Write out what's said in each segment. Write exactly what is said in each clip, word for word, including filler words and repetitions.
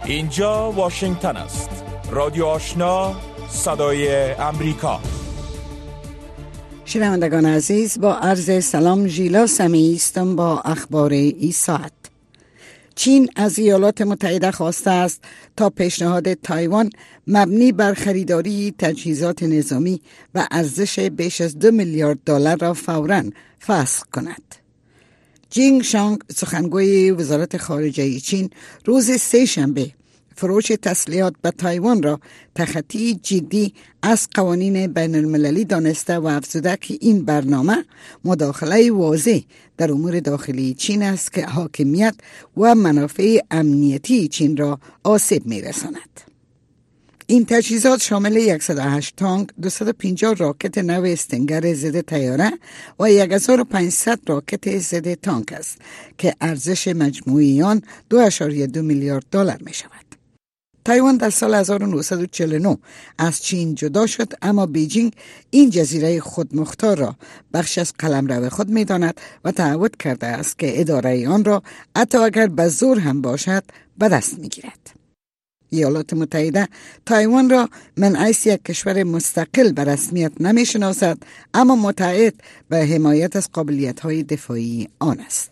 اینجا واشنگتن است. رادیو آشنا، صدای امریکا. شنوندگان عزیز، با عرض سلام، ژیلا سمیعی هستم با اخبار این ساعت. چین از ایالات متحده خواسته است تا پیشنهاد تایوان مبنی بر خریداری تجهیزات نظامی و ارزش بیش از دو میلیارد دلار را فوراً فسخ کند. جینگ شانگ، سخنگوی وزارت خارجه چین، روز سه شنبه فروش تسلیحات به تایوان را تخطی جدی از قوانین بین المللی دانسته و افزوده که این برنامه مداخله واضح در امور داخلی چین است که حاکمیت و منافع امنیتی چین را آسیب می‌رساند. این تجهیزات شامل صد و هشت تانک، دویست و پنجاه راکت نو استینگر ضد طیاره و هزار و پانصد راکت ضد تانک است که ارزش مجموعی آن دو ممیز دو میلیارد دلار می شود. تایوان در سال هزار و نهصد و چهل و نه از چین جدا شد، اما بیجینگ این جزیره خودمختار را بخش از قلمرو خود می داند و تعهد کرده است که اداره آن را حتی اگر به زور هم باشد به دست می گیرد. ایالات متحده تایوان را من حیث یک کشور مستقل به رسمیت نمی شناسد، اما متعهد به حمایت از قابلیت‌های دفاعی آن است.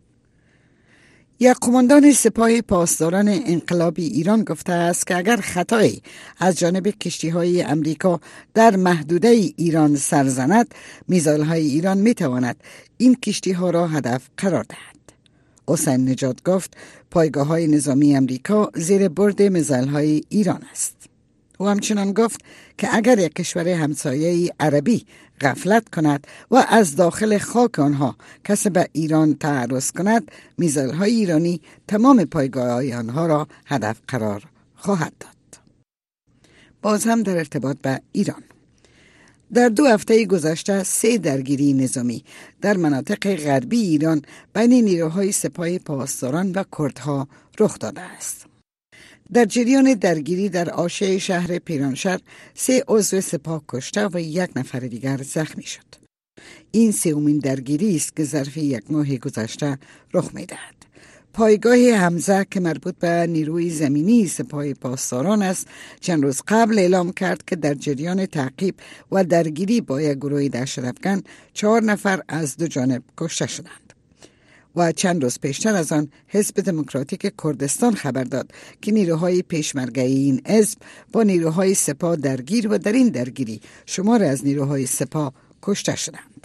یک قماندان سپاه پاسداران انقلابی ایران گفته است که اگر خطایی از جانب کشتی‌های امریکا در محدوده ایران سر زند، میزایل‌های ایران می‌تواند این کشتی‌ها را هدف قرار دهد. حسین نژاد گفت پایگاه‌های نظامی امریکا زیر برد میزایل‌های ایران است. او همچنان گفت که اگر یک کشور همسایه عربی غفلت کند و از داخل خاک آنها کسی به ایران تعرض کند، میزایل‌های ایرانی تمام پایگاه‌های آنها را هدف قرار خواهد داد. باز هم در ارتباط به ایران، در دو هفته گذشته سه درگیری نظامی در مناطق غربی ایران بین نیروهای سپاه پاسداران و کردها رخ داده است. در جریان درگیری در حاشیه شهر پیرانشهر سه عضو سپاه کشته و یک نفر دیگر زخمی شد. این سومین درگیری است که ظرف یک ماه گذشته رخ می‌دهد. پایگاه حمزه که مربوط به نیروی زمینی سپاه پاسداران است، چند روز قبل اعلام کرد که در جریان تعقیب و درگیری با یک گروه دهشت‌افکن چهار نفر از دو جانب کشته شدند. و چند روز پیشتر از آن حزب دموکراتیک کردستان خبر داد که نیروهای پیشمرگه این حزب با نیروهای سپاه درگیر و در این درگیری شمار از نیروهای سپاه کشته شدند.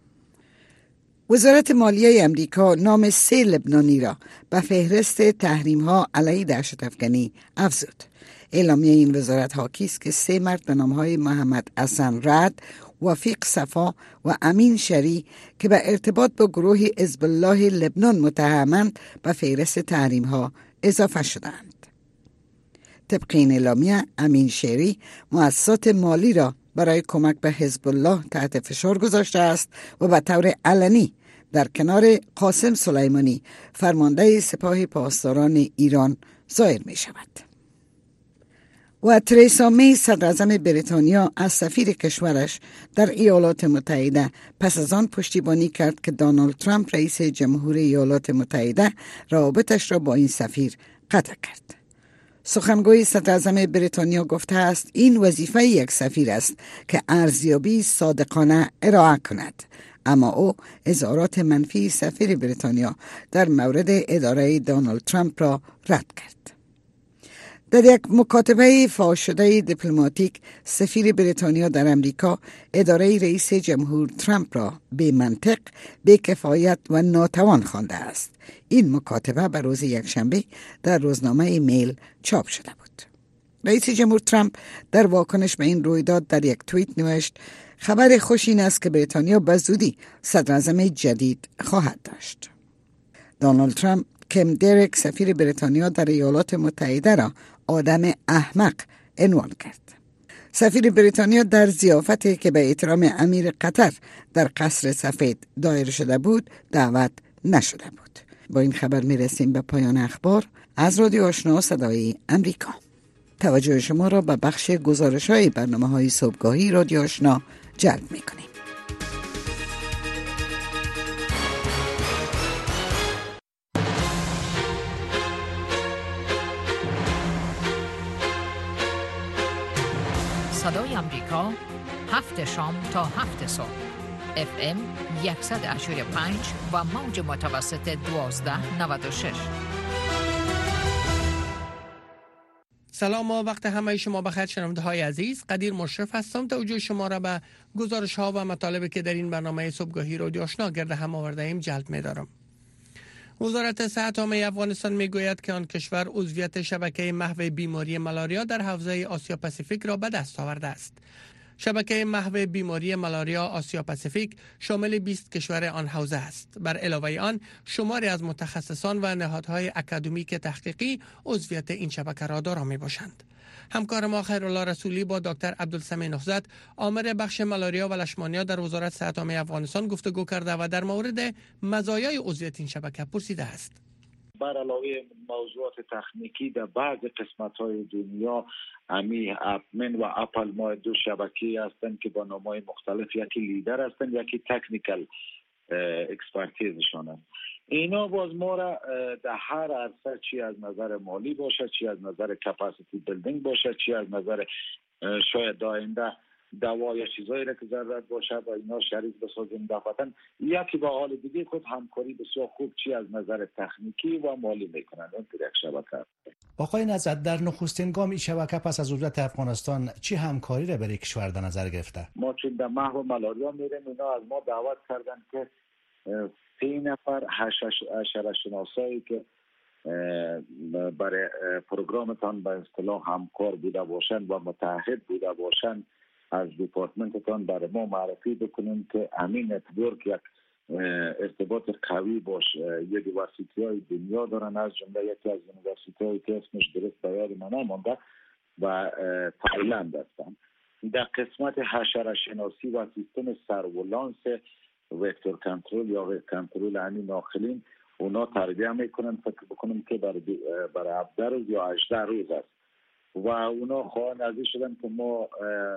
وزارت مالیه امریکا نام سه لبنانی را به فهرست تحریم‌ها علیه دهشت‌افکنی افزود. اعلامیه این وزارت حاکی است که سه مرد به نام‌های محمد حسن رعد، وفیق صفا و امین شری که به ارتباط با گروه حزب الله لبنان متهمند به فهرست تحریم‌ها اضافه شدند. طبق این اعلامیه امین شری مؤسسات مالی را برای کمک به حزب الله تحت فشار گذاشته است و به طور علنی در کنار قاسم سلیمانی فرمانده سپاه پاسداران ایران ظاهر می شود. و تریسا می، صدراعظم بریتانیا، از سفیر کشورش در ایالات متحده پس از آن پشتیبانی کرد که دونالد ترامپ رئیس جمهوری ایالات متحده روابطش را با این سفیر قطع کرد. سخنگوی صدراعظم بریتانیا گفته است این وظیفه یک سفیر است که ارزیابی صادقانه ارائه کند، اما او اظهارات منفی سفیر بریتانیا در مورد اداره دونالد ترامپ را رد کرد. در یک مکاتبه فاش شده دیپلماتیک، سفیر بریتانیا در امریکا اداره رئیس جمهور ترامپ را بی منطق، بی کفایت و ناتوان خوانده است. این مکاتبه به روز یکشنبه در روزنامه میل چاپ شده بود. رئیس جمهور ترامپ در واکنش به این رویداد در یک توییت نوشت خبر خوش این است که بریتانیا به زودی صدراعظم جدید خواهد داشت. دونالد ترامپ کم دریک، سفیر بریتانیا در ایالات متحده را آدم احمق عنوان کرد. سفیر بریتانیا در ضیافتی که به احترام امیر قطر در قصر سفید دایر شده بود دعوت نشده بود. با این خبر می رسیم به پایان اخبار از رادیو آشنا صدای امریکا. توجه شما را به بخش گزارش‌های برنامه‌های صبحگاهی رادیو آشنا جلب می کنیم. صدای امریکا هفت شام تا هفت صبح اف ام صد و هشتاد و پنج و موج متوسط دوازده نود و شش. سلام و وقت همه شما بخیر شنونده های عزیز. قدیر مشرف هستم. توجه شما را به گزارش ها و مطالبی که در این برنامه صبحگاهی رادیو آشنا گرد هم آورده ایم جلب می دارم. وزارت صحت عامه افغانستان می گوید که آن کشور عضویت شبکه محو بیماری ملاریا در حوزه آسیا پاسیفیک را به دست آورده است. شبکه محو بیماری ملاریا آسیا پاسیفیک شامل بیست کشور آن حوزه است. بر علاوه آن شماری از متخصصان و نهادهای اکادمیک تحقیقی عضویت این شبکه را دارا می باشند. همکار ما خیرالله رسولی با دکتر عبدالسمیع نهضت آمر بخش ملاریا و لشمانیا در وزارت صحت عامه افغانستان گفتگو کرده و در مورد مزایای عضویت این شبکه پرسیده است. بر علاوه موضوعات تکنیکی در بعض قسمت‌های دنیا امی اپمن و اپل ما دو شبکه هستند که با نام‌های مختلف، یکی لیدر هستند یکی تکنیکال اکسپرتیزشان است. اینا باز ما را در هر عرصه، چی از نظر مالی باشه، چی از نظر کپاسیتی بیلدینگ باشه، چی از نظر شاید داینده دوا یا چیزایی را که ضرورت باشه و اینا شریک بسازیم دفعتاً یکی با حال دیگه خود همکاری بسیار خوب چی از نظر تکنیکی و مالی میکنند. این یک شبکه. آقای نهضت، در نخستین گام این شبکه پس از عضویت افغانستان چی همکاری را برای کشور در نظر گرفته؟ ما چون در محو ملاریا میریم، اینا از ما دعوت کردن که سه نفر حشره‌شناسایی که برای پروگرامتان به اصطلاح همکار بوده باشند و متحد بوده باشند از دیپارتمنتتان برای ما معرفی بکنیم که همین نتورک یک ارتباط قوی باش. یونیورسیتی های دنیا دارن، از جمله یکی از یونیورسیتی هایی که اسمش درست به یاد من نمانده و تایلند هستن. در قسمت حشره شناسی و سیستم سرولانس وکتور کنترل یا کنترل همین ناخلین اونا تربیه میکنن. فکر بکنم که برای برای هفده روز یا هجده روز است و اونا خواهان نزدیک شدن که ما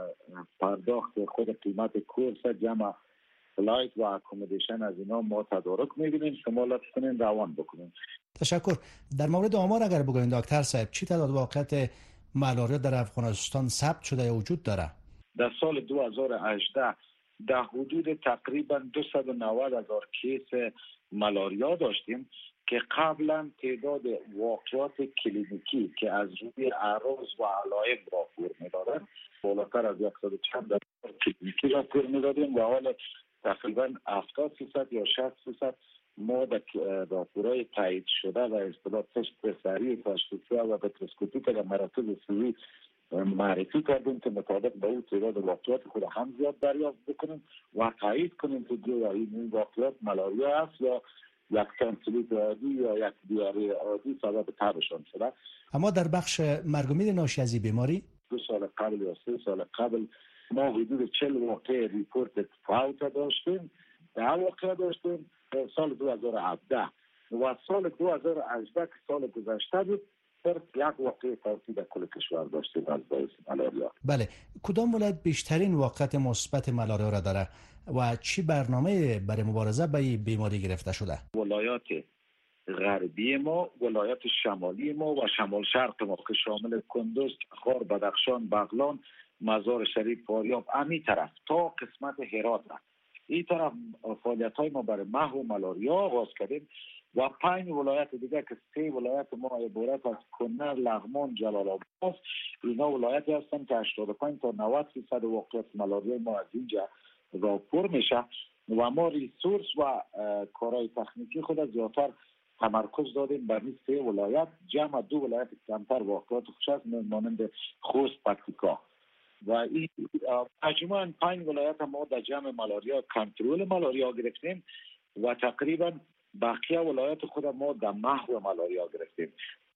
پرداخت خود قیمت کورس جمع فلایت و اکومودیشن از اینا ما تدارک میبینیم، شما لطف کنین روان بکنین. تشکر. در مورد آمار اگر بگوین دکتر صاحب، چی تعداد واقعیت ملاریا در افغانستان ثبت شده یا وجود داره؟ در سال دو هزار و هجده در حدود تقریبا دویست و نود هزار کیس ملاریا داشتیم که قبلا تعداد واقعات کلینیکی که از روی اعراض و علائم راپور می‌دادند بالاتر از صد و چند هزار کلینیکی راپور می‌دادیم و حالا تقریبا هفتاد درصد یا شصت درصد ما در راپورهای تایید شده و اصطلاح تست سریع تشخیصی و پتروسکوپی که در مراکز سوی معرفی کردیم که مطابق به اون تعداد واقعات خود هم زیاد دریافت بکنیم و تایید کنیم که گویا این واقعات ملاریا است یا یک تانسیلیت عادی یا یک دیاری عادی سبب تبشان شده. اما در بخش مرگ و میر ناشی از این بیماری دو سال قبل یا سه سال قبل ما حدود چهل واقع ریپورت فوت داشتیم، ده واقع داشتیم سال دو هزار و هفده و سال دو هزار و هجده که سال گذشته بود صرف یک واقع فوتی در کل کشور داشتیم از باعث ملاریا. بله، کدام ولایت بیشترین واقعیت مثبت ملاریا را داره و چی برنامه برای مبارزه با این بیماری گرفته شده؟ ولایات غربی ما، ولایات شمالی ما و شمال شرق ما که شامل کندوز، خار، بدخشان، بغلان، مزار شریف، فاریاب، امی طرف تا قسمت هرات است. این طرف فعالیت های ما برای محو ملاریا آغاز کردیم و پنج ولایت دیگه که سه ولایت ما عبارت از کنر، لغمان، جلال آباد، اینا ولایتی هستند که هشتاد و پنج تا نود درصد واقعیت ملاریا ما از اینجا راپور میشه و ما ریسورس و کارهای تکنیکی خود زیادتر تمرکز دادیم بر این سه ولایت. جمع دو ولایت کمتر واقعات خوش است مانند خوست، پکتیکا و این مجموعاً پنج ولایت ما در جمع ملاریا کنترل ملاریا گرفتیم و تقریبا بقیه ولایت خود ما در محو ملاریا گرفتیم.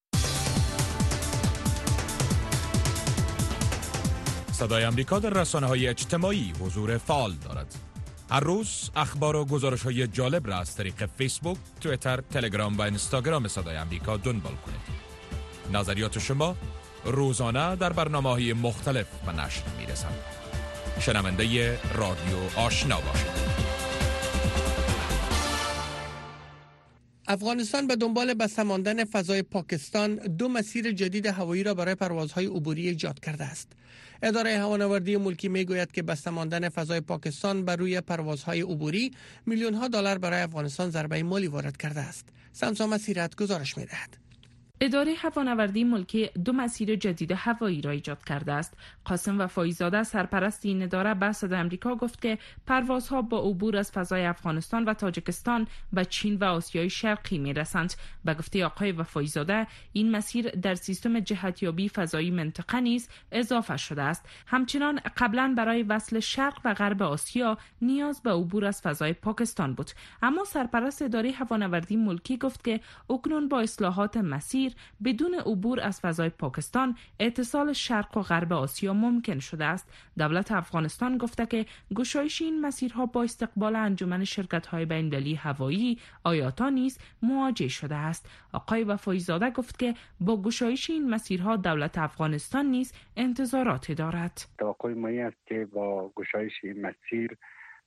صدای امریکا در رسانه‌های اجتماعی حضور فعال دارد. هر روز اخبار و گزارش‌های جالب را از طریق فیسبوک، توییتر، تلگرام و اینستاگرام صدای امریکا دنبال کنید. نظریات شما روزانه در برنامه‌های مختلف به نشر می‌رسند. شنونده رادیو آشنا باشید. افغانستان به دنبال بسته ماندن فضای پاکستان دو مسیر جدید هوایی را برای پروازهای عبوری ایجاد کرده است. اداره هوانوردی ملکی میگوید که بسته ماندن فضای پاکستان بر روی پروازهای عبوری میلیون ها دلار برای افغانستان ضربه مالی وارد کرده است. سمسا مسیرت گزارش می‌دهد. اداره هوانوردی ملکی دو مسیر جدید هوایی را ایجاد کرده است. قاسم وفایی‌زاده سرپرست این اداره به صدای آمریکا گفت که پروازها با عبور از فضای افغانستان و تاجیکستان به چین و آسیای شرقی می‌رسند. به گفته آقای وفایی‌زاده این مسیر در سیستم جهتیابی فضایی منطقه نیز اضافه شده است. همچنان قبلا برای وصل شرق و غرب آسیا نیاز به عبور از فضای پاکستان بود، اما سرپرست اداره هوانوردی ملکی گفت که اکنون با اصلاحات مسیر بدون عبور از فضای پاکستان اتصال شرق و غرب آسیا ممکن شده است. دولت افغانستان گفته که گشایش این مسیرها با استقبال انجمن شرکت‌های بین‌المللی هوایی آیاتا نیز مواجه شده است. آقای وفایی‌زاده گفت که با گشایش این مسیرها دولت افغانستان نیز انتظاراتی دارد. توقع ما است که با گشایش این مسیر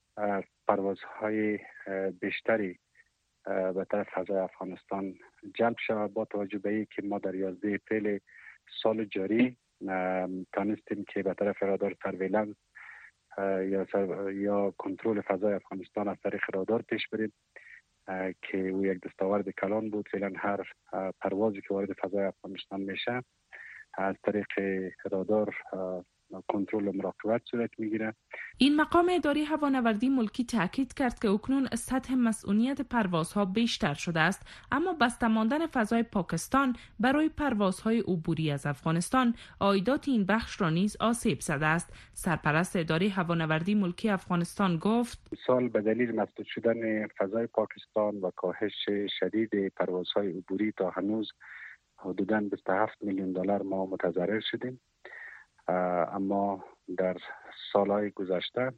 پروازهای بیشتری به طرف فضای افغانستان جلب شود، با توجه به اینکه ما در یازده اپریل سال جاری تانستیم که به طرف رادار سرویلنس یا سر یا کنترل فضای افغانستان از طریق رادار پیش بریم که او یک دستاورد کلان بود. فعلا هر پروازی که وارد فضای افغانستان میشه از طریق رادار کنترل و مراقبت صورت میگیره. این مقام اداره هوانوردی ملکی تاکید کرد که اکنون سطح مسئولیت پروازها بیشتر شده است، اما بسته ماندن فضای پاکستان برای پروازهای عبوری از افغانستان عایدات این بخش را نیز آسیب زده است. سرپرست اداره هوانوردی ملکی افغانستان گفت سال به دلیل مسدود شدن فضای پاکستان و کاهش شدید پروازهای عبوری تا هنوز حدوداً بیست و هفت میلیون دلار ما متضرر شدیم، اما در سالهای گذشته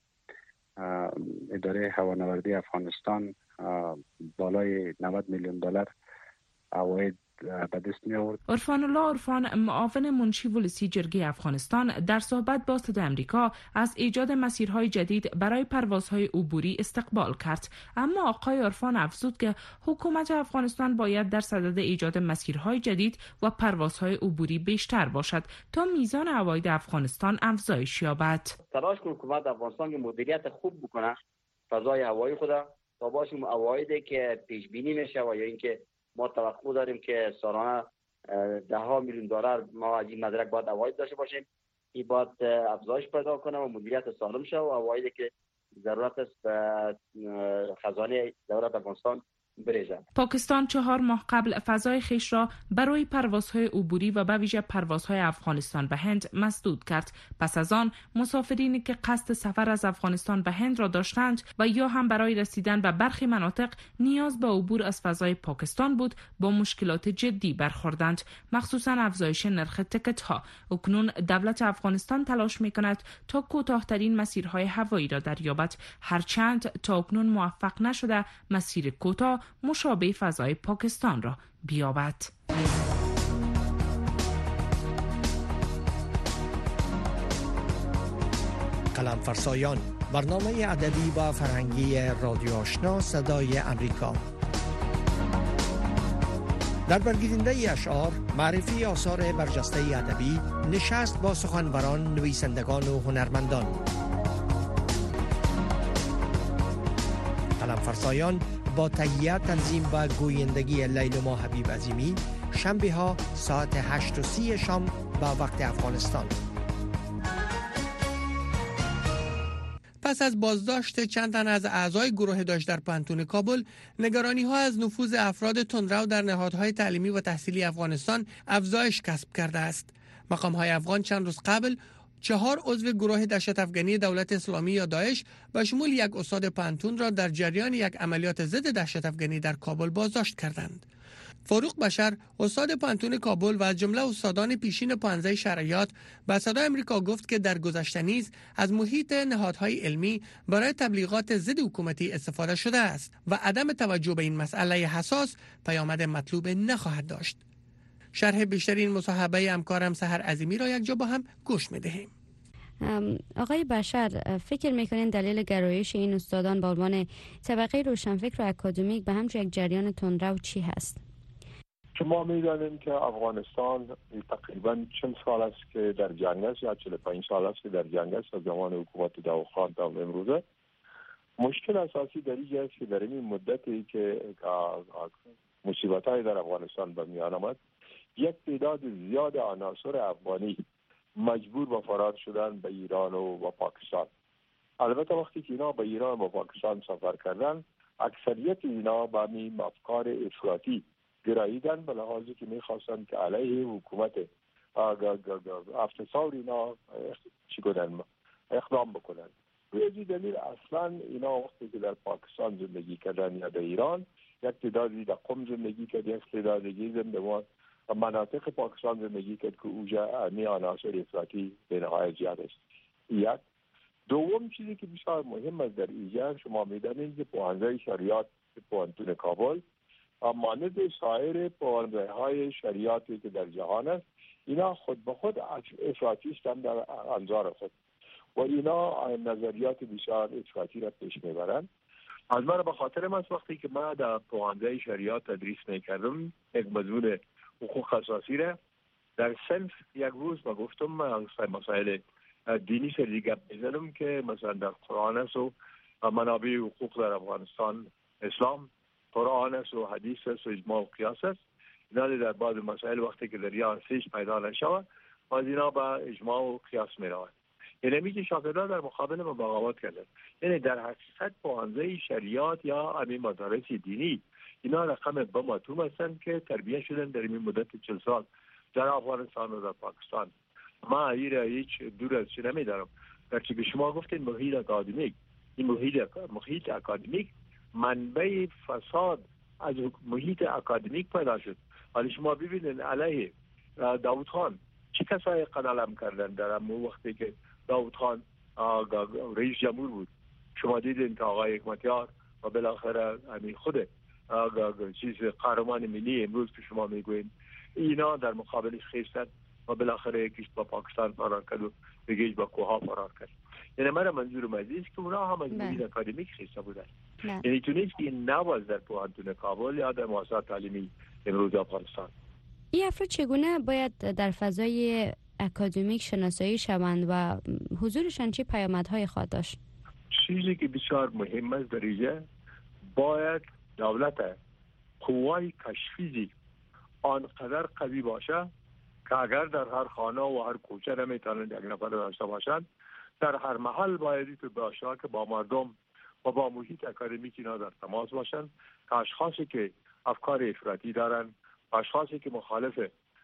اداره هوانوردی افغانستان بالای نود میلیون دلار عواید به دست می آورد. عرفان الله عرفان معاون منشی ولسی جرگه افغانستان در صحبت با صدای آمریکا از ایجاد مسیرهای جدید برای پروازهای عبوری استقبال کرد، اما آقای عرفان افزود که حکومت افغانستان باید در صدد ایجاد مسیرهای جدید و پروازهای عبوری بیشتر باشد تا میزان عواید افغانستان افزایش یابد. تلاش کنه حکومت افغانستان که مدیریت خوب بکنه فضای هوایی خود تا باشیم عوایدی که پیش بینی میشه و یا اینکه ما توقع داریم که سالانه ده ها میلیون دلار ما از این مدرک باید عواید داشته باشیم. این باید افزایش پیدا کنه و مدیریت سالم شه و عوایدی که ضرورت است به خزانه دولت افغانستان بریزه. پاکستان چهار ماه قبل فضای خویش را برای پروازهای عبوری و به ویژه پروازهای افغانستان به هند مسدود کرد. پس از آن مسافرینی که قصد سفر از افغانستان به هند را داشتند و یا هم برای رسیدن به برخی مناطق نیاز به عبور از فضای پاکستان بود با مشکلات جدی برخوردند، مخصوصا افزایش نرخ تکت ها. اکنون دولت افغانستان تلاش می‌کند تا کوتاه‌ترین مسیرهای هوایی را دریابد، هرچند تا اکنون موفق نشده مسیر کوتاه مشابه فضای پاکستان را بیابد. قلم فرسایان، برنامه ادبی و فرهنگی رادیو آشنا صدای امریکا. در برگیرنده اشعار، معرفی آثار برجسته ادبی، نشست با سخنوران، نویسندگان و هنرمندان. قلم فرسایان با تهیه، تنظیم و گویندگی لیلما حبیب عظیمی، شنبه ها ساعت هشت و سی شام با وقت افغانستان. پس از بازداشت چند تن از اعضای گروه داعش در پانتون کابل، نگرانی ها از نفوذ افراد تندرو در نهادهای تعلیمی و تحصیلی افغانستان افزایش کسب کرده است. مقام های افغان چند روز قبل چهار عضو گروه دهشت افغانی دولت اسلامی یا داعش به شمول یک استاد پانتون را در جریان یک عملیات ضد دهشت افغانی در کابل بازداشت کردند. فاروق بشر، استاد پانتون کابل و از جمله استادان پیشین پانزده شرعیات، به صدای آمریکا گفت که در گذشته نیز از محیط نهادهای علمی برای تبلیغات ضد حکومتی استفاده شده است و عدم توجه به این مسئله حساس پیامد مطلوب نخواهد داشت. شرح بیشتر این مصاحبه همکارم سحر عظیمی را یک جا با هم گوش می‌دهیم. آقای بشر، فکر میکنین دلیل گرایش این استادان به عنوان طبقه روشنفکر و اکادمیک به همچون یک جریان تندرو چی هست؟ شما میدانیم که افغانستان تقریبا چند سال است که در جنگ است یا چهل و پنج سال است که در جنگ است از زمان حکومت داود خان تا امروزه. مشکل اساسی در اینجا است که در این مدتی که مصیبت‌های در افغانستان به میان آمد، یک تعداد زیاد عناصر افغانی مجبور به فرار شدن به ایران و, و پاکستان. البته وقتی که اینا به ایران و پاکستان سفر کردن، اکثریت اینا به این افکار افراطی گراییدن، به لحاظی که میخواستن که علیه حکومت افتصار اینا چی کنن، اقدام بکنن. به این دلیل اصلا اینا وقتی که در پاکستان زندگی کردن یا در ایران، یک تعدادی در قم زندگی کرد، یک تعدادی دیگه در مناطق پاکستان زندگی کرد که اوجا می عناصر افراطی به نهایت زیاد است. یک دوم چیزی که بسیار مهم است در اینجا، شما میدانید که پوهنده شریعت پوهنتون کابل مانند سایر پوهنده های شریعتی که در جهان است، اینا خود به خود افراطی هستند در انظار خود و اینا نظریات بسیار افراطی را پیش میبرند. از من به خاطر من وقتی که من در پوهنده شریعت تدریس میکردم، یک مضمون حقوق اساسی را در صنف یک روز ما گفتم من مسائل دینی سر دیگه بزنم که مثلا در قرآن است و منابع حقوق در افغانستان اسلام، قرآن است و حدیث است و اجماع و قیاس است. اینا در بعض مسائل وقتی که در یا سیش پیدا نشود باز اینا با اجماع و قیاس می روند. یعنی میگه شاگردان در مقابل ما بغاوت کردن. یعنی در حقیقت پوهنده شریعت یا همین مدارس دینی اینا رقم بماتوم هستند که تربیت شدن در این مدت چل سال در افغانستان و در پاکستان. ما ایره هیچ دور از چه نمیدارم. درچه به شما گفتین محیط اکادمیک، این محیط محیط اکادمیک منبع فساد از محیط اکادمیک پیدا شد. ولی شما ببینید علیه داود خان چه کسایی قدم کردن در همون وقتی که داود خان رئیس جمهور بود. شما دیدین که آقای حکمتیار و بالاخره همین خود چیز قهرمان ملی امروز که شما میگوین اینا در مقابل خیستن و بالاخره یکیش با پاکستان فرار کرد و یکیش با کوها فرار کرد. یعنی من منظورم از این که اونا هم از محیط اکادمیک خیسته بودن. یعنی تونست که این نواز در پوهنتون کابل یا در مؤسسات تعلیمی امروز افغانستان. این افراد چگونه باید در فضای اکادمیک شناسایی شوند و حضورشان چه پیامدهای خواهد داشت؟ چیزی که بسیار مهم است در اینجا، باید دولت قوای کشفیزی آنقدر قوی باشه که اگر در هر خانه و هر کوچه نمیتونند یک نفر داشته باشند، در هر محل باید تو باشه که با مردم و با محیط اکادمیک اینا در تماس باشند که اشخاصی که افکار افراطی دارن، اشخاصی که مخالف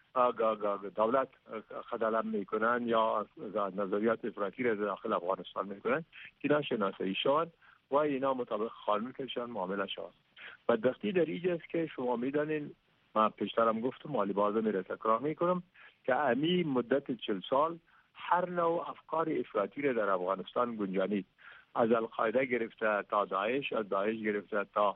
دولت خدلم میکنن یا نظریات افراطی را داخل افغانستان میکنن که اینا شناسایی شوند و اینا مطابق قانون کشن معامله شوند. بدبختی در اینجا است که شما میدانین، من پیشترم گفتم مالی بازم میره تکرار میکنم که امی مدت چل سال هر نوع افکار افراطی را در افغانستان گنجانید، از القاعده گرفته تا داعش، از داعش گرفته تا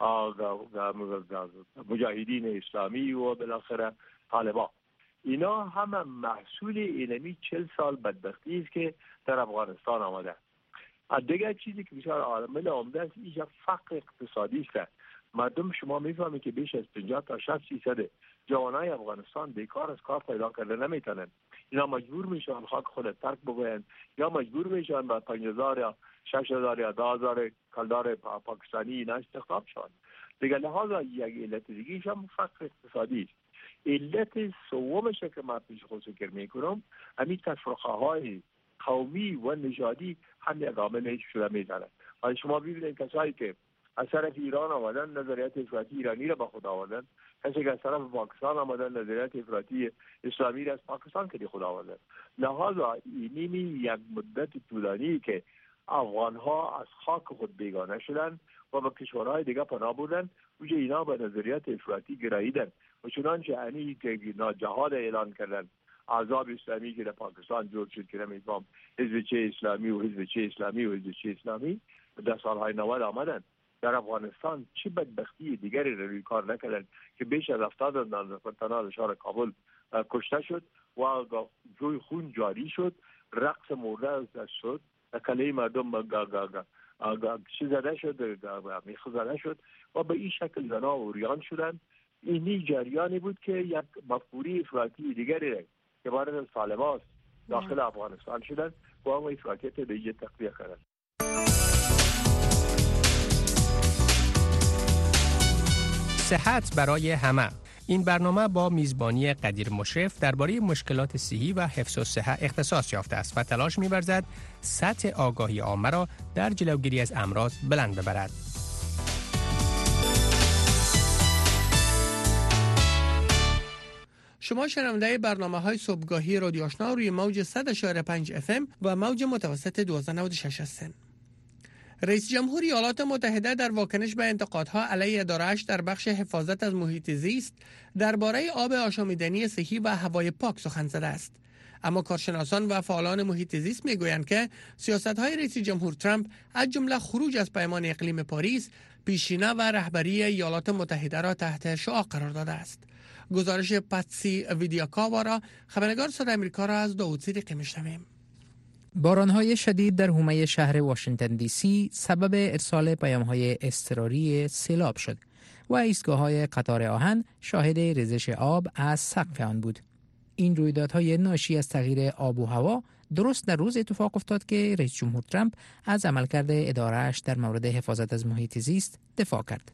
مجاهدین اسلامی و بالاخره طالبان. اینا همه محصول اینمی چل سال بدبختی است که در افغانستان آمده. دیگه چیزی که بسیار عامل عمده است اینجا فقر اقتصادی است. مردم شما میفهمید که بیش از پنجاه تا شصت درصد جوانای افغانستان بیکار از کار پیدا کرده نمیتونن. اینا مجبور میشن خاک خود ترک بگوین یا مجبور میشن با پنج هزار یا شش هزار یا ده هزار کلدار پاکستانی اینا استخدام شوند. دیگه لحاظا یک علت دیگیش هم فقر اقتصادی است. علت سومش که من پیش خود فکر میکنم همین تفرقه های قومی و نژادی هم یک عامل شده میزنند. ولی شما ببینید کسایی که از طرف ایران آمدن نظریات افراطی ایرانی را با خود آوردن، کسی که از طرف پاکستان آمدن نظریات افراطی اسلامی را از پاکستان کدی خود آوردن. لحاظا اینی یک مدت طولانی که افغان ها از خاک خود بیگانه شدن و به کشورهای دیگه پناه بردن، اوجه اینا به نظریات افراطی گراییدن و چنانچه انی که جهاد اعلان کردن، عذاب اسلامی که در پاکستان جور شد که نمیدونم حزب چه اسلامی و حزب چه اسلامی و حزب چه اسلامی در سالهای نود آمدن. در افغانستان چه بدبختی دیگری روی کار نکردن که بیش از هفتاد نفر تنها در شهر کابل کشته شد و جوی خون جاری شد رقص مرده شد، کله مردم گا گا گا آگاه چی زده شد، میخ زده شد و به این شکل زنها اوریان شدند. اینی جریانی بود که یک مفکوری افراطی دیگری که وارد از طالبان داخل افغانستان شدند و اون افراطیت دیگه تقویه کردند. صحت برای همه. این برنامه با میزبانی قدیر مشرف درباره مشکلات صحی و حفظ الصحه اختصاص یافته است و تلاش می‌ورزد سطح آگاهی عامه را در جلوگیری از امراض بلند ببرد. شما شنونده برنامه های صبحگاهی رادیو آشنا روی موج صد و شش و پنج اف ام و موج متوسط دویست و نود و شش هستند. رئیس جمهور ایالات متحده در واکنش به انتقادها علیه اداره‌اش در بخش حفاظت از محیط زیست درباره آب آشامیدنی صحی و هوای پاک سخن زده است. اما کارشناسان و فعالان محیط زیست میگویند که سیاست‌های رئیس جمهور ترامپ از جمله خروج از پیمان اقلیم پاریس، پیشینه و رهبری ایالات متحده را تحت شعاع قرار داده است. گزارش پاتسی ویدیاکاوا را خبرنگار صدای آمریکا را از داوود صدیقی میشنویم. باران‌های شدید در حومه شهر واشنگتن دی سی سبب ارسال پیام‌های اضطراری سیلاب شد و ایستگاه‌های قطار آهن شاهد ریزش آب از سقف آن بود. این رویدادهای ناشی از تغییر آب و هوا درست در روز اتفاق افتاد که رئیس جمهور ترامپ از عملکرد اداره‌اش در مورد حفاظت از محیط زیست دفاع کرد.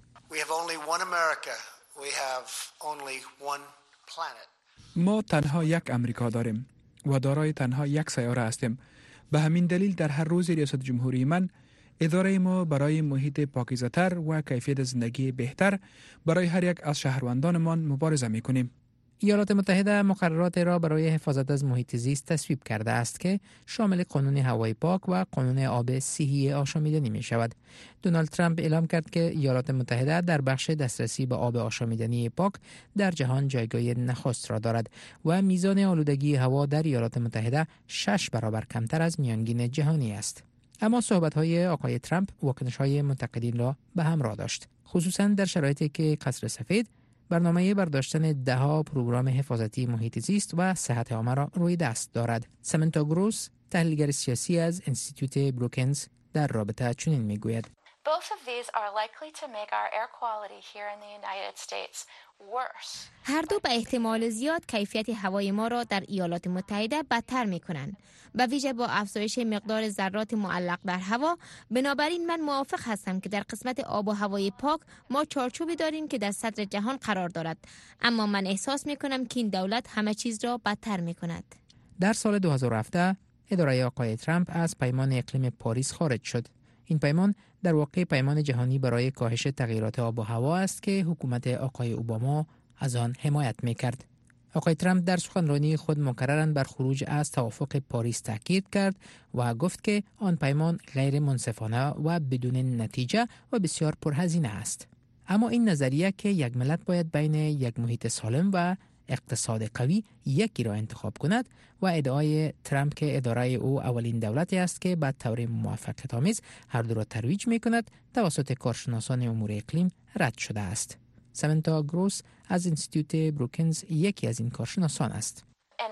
ما تنها یک امریکا داریم و دارای تنها یک سیاره هستیم. به همین دلیل در هر روز ریاست جمهوری من اداره ما برای محیط پاکیزه‌تر و کیفیت زندگی بهتر برای هر یک از شهروندانمان مبارزه می‌کنیم. ایالات متحده مقررات را برای حفاظت از محیط زیست تصویب کرده است که شامل قانون هوای پاک و قانون آب صحی آشامیدنی می شود. دونالد ترامپ اعلام کرد که ایالات متحده در بخش دسترسی به آب آشامیدنی پاک در جهان جایگاه نخست را دارد و میزان آلودگی هوا در ایالات متحده شش برابر کمتر از میانگین جهانی است. اما صحبت‌های آقای ترامپ واکنش‌های منتقدین را به همراه داشت، خصوصاً در شرایطی که قصر سفید برنامه برداشتن دهها پروگرام حفاظتی محیط زیست و صحت عامه را روی دست دارد. سمنتا گروس، تحلیلگر سیاسی از انستیتوت بروکینز، در رابطه چنین میگوید: هر دو به احتمال زیاد کیفیت هوای ما را در ایالات متحده بدتر می کنند، به ویژه با افزایش مقدار ذرات معلق در هوا. بنابراین من موافق هستم که در قسمت آب و هوای پاک ما چارچوبی داریم که در صدر جهان قرار دارد، اما من احساس می کنم که این دولت همه چیز را بدتر می کند. در سال دو هزار و هفده اداره آقای ترامپ از پیمان اقلیم پاریس خارج شد. این پیمان در واقع پیمان جهانی برای کاهش تغییرات آب و هوا است که حکومت آقای اوباما از آن حمایت می‌کرد. آقای ترامپ در سخنرانی خود مکرراً بر خروج از توافق پاریس تاکید کرد و گفت که آن پیمان غیر منصفانه و بدون نتیجه و بسیار پرهزینه است. اما این نظریه که یک ملت باید بین یک محیط سالم و اقتصاد قوی یکی را انتخاب کند و ادعای ترامپ که اداره او اولین دولتی است که به طور موافقت آمیز هر دو را ترویج می کند توسط کارشناسان امور اقلیم رد شده است. سمنتا گروس از انستیتوت بروکینز یکی از این کارشناسان است.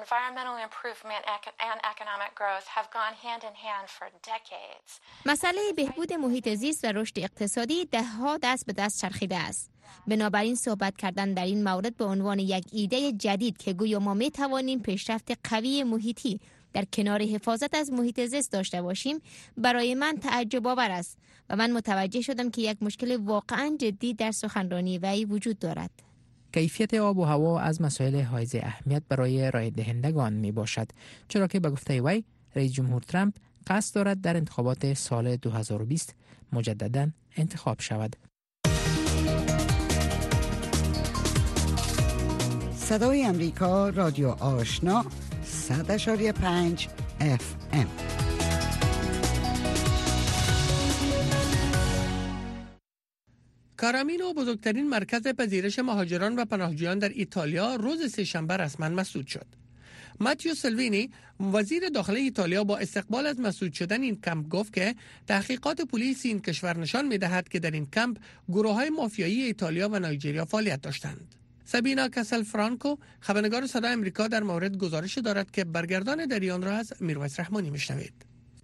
مسئله بهبود محیط زیست و رشد اقتصادی دهها دست به دست چرخیده است. بنابراین صحبت کردن در این مورد به عنوان یک ایده جدید که گویا ما می توانیم پیشرفت قوی محیطی در کنار حفاظت از محیط زیست داشته باشیم برای من تعجب آور است و من متوجه شدم که یک مشکل واقعا جدی در سخنرانی وی وجود دارد. کیفیت آب و هوا از مسائل حائز اهمیت برای رای دهندگان می باشد، چرا که به گفته وی رئیس جمهور ترامپ قصد دارد در انتخابات سال دو هزار و بیست مجددا انتخاب شود. صدای امریکا، رادیو آشنا، صد و پنج اف ام. کارامینو، بزرگترین مرکز پذیرش مهاجران و پناهجویان در ایتالیا، روز سه‌شنبه رسما مسدود شد. ماتیو سلوینی، وزیر داخلی ایتالیا، با استقبال از مسدود شدن این کمپ گفت که تحقیقات پلیس این کشور نشان می‌دهد که در این کمپ گروه‌های مافیایی ایتالیا و نایجریا فعالیت داشتند. سابینا کسل فرانکو خبرنگار صدای آمریکا در مورد گزارش دارد که برگردان در آن را از میرویس رحمانی میشنوید.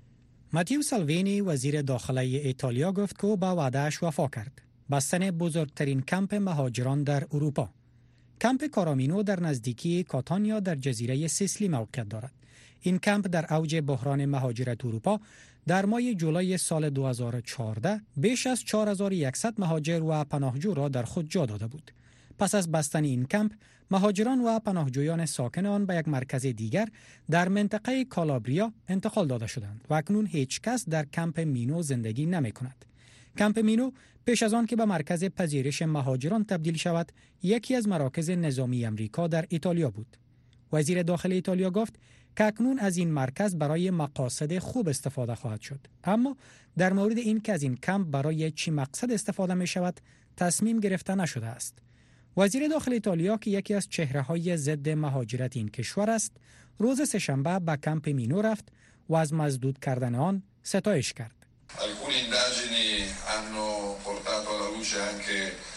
ماتیو سالوینی وزیر داخله ایتالیا گفت که با وعده‌اش وفا کرد. بستن بزرگترین کمپ مهاجران در اروپا. کمپ کارامینو در نزدیکی کاتانیا در جزیره سیسیلی موقعیت دارد. این کمپ در اوج بحران مهاجرت اروپا در ماه جولای سال دو هزار و چهارده بیش از چهار هزار و صد مهاجر و پناهجو را در خود جا داده بود. پس از بستن این کمپ، مهاجران و پناهجویان ساکن آن به یک مرکز دیگر در منطقه کالابریا انتقال داده شدند و اکنون هیچ کس در کمپ مینو زندگی نمی کند. کمپ مینو پیش از آن که به مرکز پذیرش مهاجران تبدیل شود، یکی از مراکز نظامی امریکا در ایتالیا بود. وزیر داخل ایتالیا گفت که اکنون از این مرکز برای مقاصد خوب استفاده خواهد شد، اما در مورد این که از این کمپ برای چی مقصد استفاده می شود تصمیم گرفته نشده است. وزیر داخل ایتالیا که یکی از چهره‌های ضد مهاجرت این کشور است، روز سه‌شنبه به کمپ مینو رفت و از مسدود کردن آن ستایش کرد. Alcune indagini hanno portato alla luce anche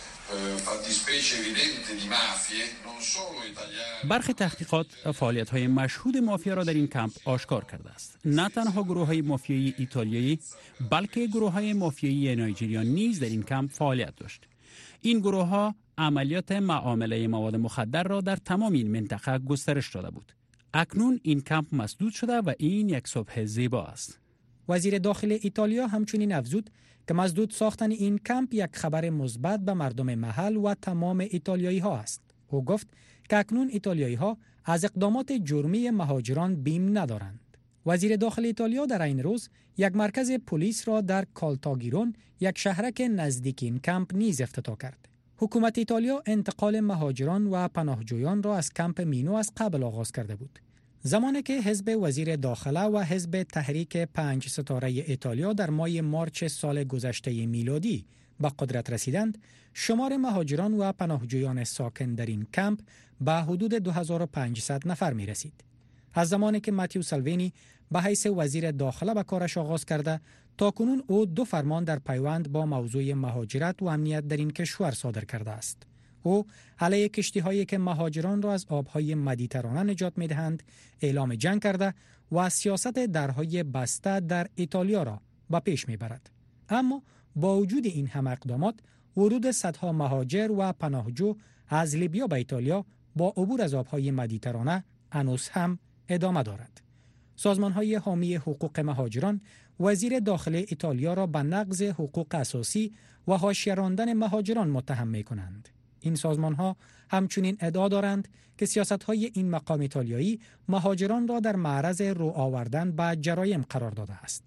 fattispecie evidenti di mafie non solo italiane. برخی تحقیقات فعالیت‌های مشهود مافیا را در این کمپ آشکار کرده است. نه تنها گروه‌های مافیایی ایتالیایی، بلکه گروه‌های مافیایی نایجریایی نیز در این کمپ فعالیت داشت. این گروه‌ها عملیات معامله مواد مخدر را در تمام این منطقه گسترش داده بود. اکنون این کمپ مسدود شده و این یک صبح زیبا است. وزیر داخل ایتالیا همچنین افزود که مسدود ساختن این کمپ یک خبر مثبت به مردم محل و تمام ایتالیایی ها است. او گفت که اکنون ایتالیایی ها از اقدامات جرمی مهاجران بیم ندارند. وزیر داخل ایتالیا در این روز یک مرکز پلیس را در کالتاگیرون، یک شهرک نزدیک این کمپ، نیز افتتاح کرد. حکومت ایتالیا انتقال مهاجران و پناهجویان را از کمپ مینو از قبل آغاز کرده بود. زمانی که حزب وزیر داخله و حزب تحریک پنج ستاره ایتالیا در ماه مارچ سال گذشته میلادی به قدرت رسیدند، شمار مهاجران و پناهجویان ساکن در این کمپ به حدود دو هزار و پانصد نفر می رسید. از زمانی که ماتیو سالوینی به حیث وزیر داخله به کارش آغاز کرده، تا کنون او دو فرمان در پیوند با موضوع مهاجرت و امنیت در این کشور صادر کرده است. او علیه کشتی‌هایی که مهاجران را از آب‌های مدیترانه نجات می‌دهند اعلام جنگ کرده و سیاست درهای بسته در ایتالیا را به پیش می‌برد. اما با وجود این همه اقدامات، ورود صدها مهاجر و پناهجو از لیبیا به ایتالیا با عبور از آب‌های مدیترانه هنوز هم ادامه دارد. سازمان‌های حامی حقوق مهاجران وزیر داخل ایتالیا را به نقض حقوق اساسی و حاشیه راندن مهاجران متهم می‌کنند. این سازمان‌ها همچنین ادعا دارند که سیاست‌های این مقام ایتالیایی مهاجران را در معرض رو آوردن به جرایم قرار داده است.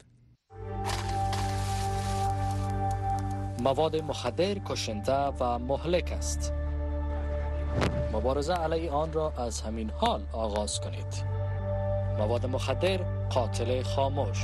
مواد مخدر کشنده و مهلک است. مبارزه علیه آن را از همین حال آغاز کنید. مواد مخدر قاتل خاموش.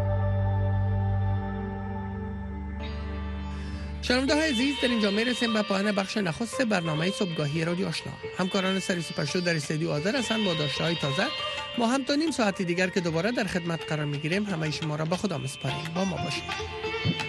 شنونده های عزیز، در اینجا میرسیم به پایان بخش نخست برنامه صبحگاهی رادیو آشنا. همکاران سری سپرشو در استودیو حاضر هستند با داشته‌های تازه. ما هم تا نیم ساعتی دیگر که دوباره در خدمت قرار میگیریم همه شما را به خدا میسپاریم. با ما باشید.